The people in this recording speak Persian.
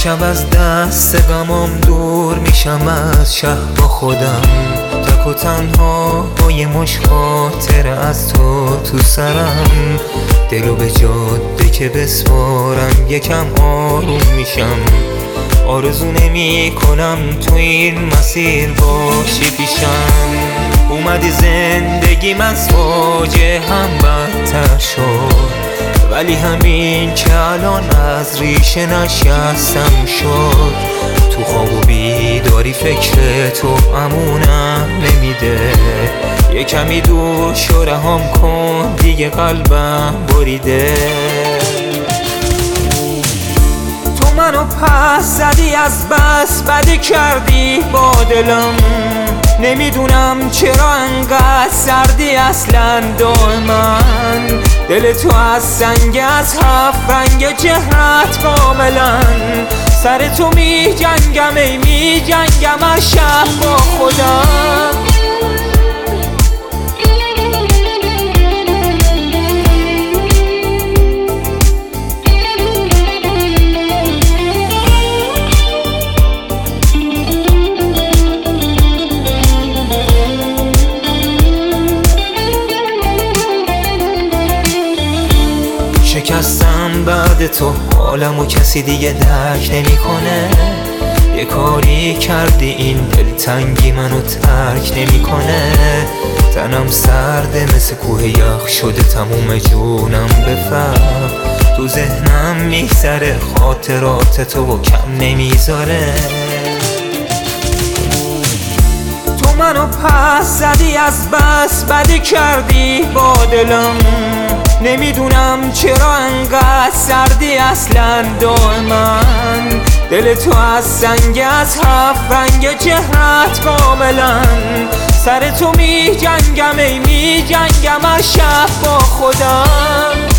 شب از دست غمام دور میشم از شهر با خودم، تک و تنها با یه مش خاطره از تو سرم. دلو به جاده که بسپارم یکم آروم میشم، آرزو نمی کنم تو این مسیر باشی پیشم. اومدی زندگیم از فاجعه هم بدتر شد، ولی همین که الان از ریشه نشستم شد. تو خواب و بیداری فکر تو امونم نمیده، یه کمی دور شو رهام کن دیگه قلبم بریده. تو منو پس زدی از بس بدی کردی با دلم، نمیدونم چرا انقدر سردی اصلا دائما. دل تو از سنگ از هفت رنگ چهرت کاملا، سر تو می جنگم ای می جنگم از شب با خودم. شکستم بعد تو حالمو کسی دیگه درک نمیکنه، یه کاری کردی این دلتنگی منو ترک نمیکنه. تنم سرده مثل کوه یخ شده تموم جونم به فرق، تو ذهنم میگذره خاطرات تو و کم نمیذاره. تو منو پس زدی از بس بدی کردی با دلم، نمیدونم چرا انقدر سردی اصلا دائما. دل تو از سنگ از هفت رنگ چهرت کاملا، سر تو می جنگم ای می جنگم از شب با خودم.